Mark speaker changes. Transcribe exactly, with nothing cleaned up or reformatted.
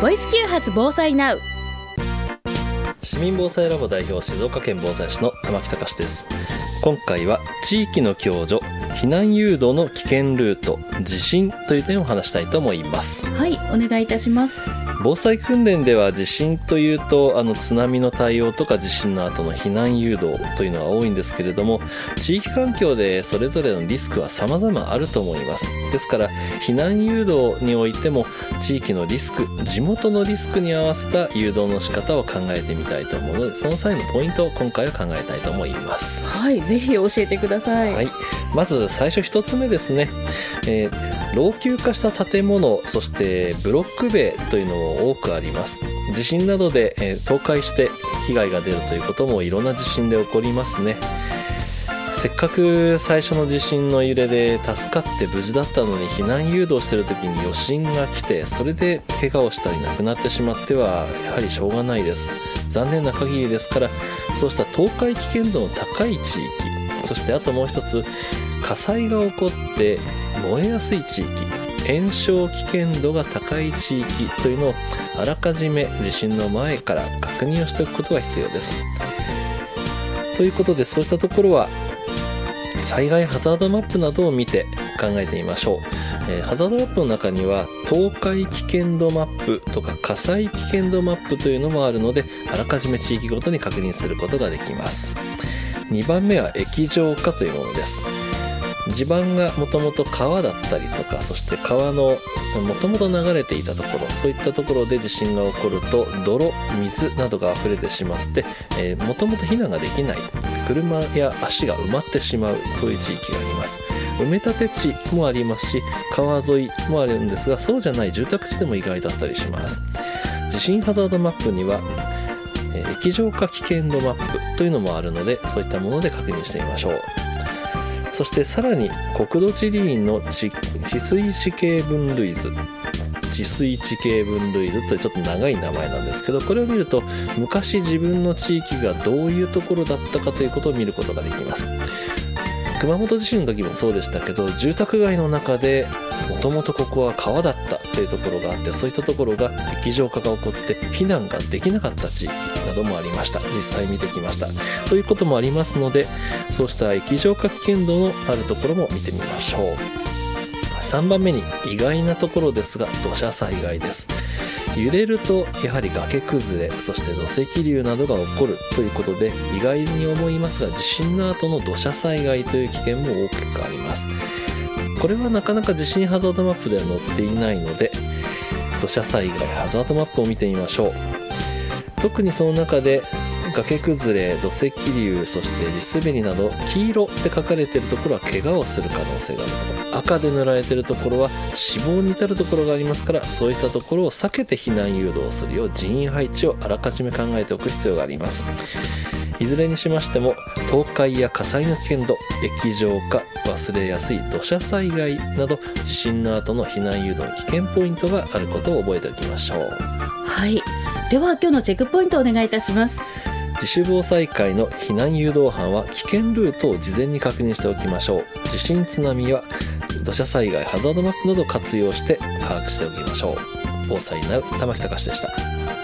Speaker 1: ボイス啓発防災ナウ。
Speaker 2: 市民防災ラボ代表、静岡県防災士の玉木隆です。今回は地域の共助、避難誘導の危険ルート、地震という点を話したいと思います。
Speaker 1: はい、お願いいたします。
Speaker 2: 防災訓練では地震というとあの津波の対応とか地震の後の避難誘導というのが多いんですけれども、地域環境でそれぞれのリスクは様々あると思います。ですから避難誘導においても地域のリスク、地元のリスクに合わせた誘導の仕方を考えてみたいと思うので、その際のポイントを今回は考えたいと思います。
Speaker 1: はい、ぜひ教えてください。
Speaker 2: はい、まず最初一つ目ですね、えー、老朽化した建物、そしてブロック塀というのも多くあります。地震などで、えー、倒壊して被害が出るということもいろんな地震で起こりますね。せっかく最初の地震の揺れで助かって無事だったのに、避難誘導している時に余震が来て、それで怪我をしたり亡くなってしまってはやはりしょうがないです。残念な限りですから、そうした倒壊危険度の高い地域、そしてあともう一つ、火災が起こって燃えやすい地域、延焼危険度が高い地域というのをあらかじめ地震の前から確認をしておくことが必要です。ということで、そうしたところは災害ハザードマップなどを見て考えてみましょう。えー、ハザードマップの中には倒壊危険度マップとか火災危険度マップというのもあるので、あらかじめ地域ごとに確認することができます。にばんめは液状化というものです。地盤がもともと川だったりとか、そして川のもともと流れていたところ、そういったところで地震が起こると泥、水などが溢れてしまって、えー、もともと避難ができない、車や足が埋まってしまう、そういう地域があります。埋め立て地もありますし、川沿いもあるんですが、そうじゃない住宅地でも意外だったりします。地震ハザードマップには液状化危険度マップというのもあるので、そういったもので確認してみましょう。そしてさらに国土地理院の地水地形分類図、地水地形分類図というちょっと長い名前なんですけど、これを見ると昔自分の地域がどういうところだったかということを見ることができます。熊本地震の時もそうでしたけど、住宅街の中でもともとここは川だったというところがあって、そういったところが液状化が起こって避難ができなかった地域などもありました。実際見てきましたということもありますので、そうした液状化危険度のあるところも見てみましょう。さんばんめに意外なところですが、土砂災害です。揺れるとやはり崖崩れ、そして土石流などが起こるということで、意外に思いますが、地震の後の土砂災害という危険も大きくあります。これはなかなか地震ハザードマップでは載っていないので、土砂災害ハザードマップを見てみましょう。特にその中で崖崩れ、土石流、そして地滑りなど黄色って書かれているところは怪我をする可能性があるところ、赤で塗られているところは死亡に至るところがありますから、そういったところを避けて避難誘導するよう人員配置をあらかじめ考えておく必要があります。いずれにしましても倒壊や火災の危険度、液状化、忘れやすい土砂災害など地震の後の避難誘導の危険ポイントがあることを覚えておきましょう。
Speaker 1: はい、では今日のチェックポイントをお願いいたします。
Speaker 2: 自主防災会の避難誘導班は危険ルートを事前に確認しておきましょう。地震津波は土砂災害ハザードマップなどを活用して把握しておきましょう。防災ナウ、玉木隆でした。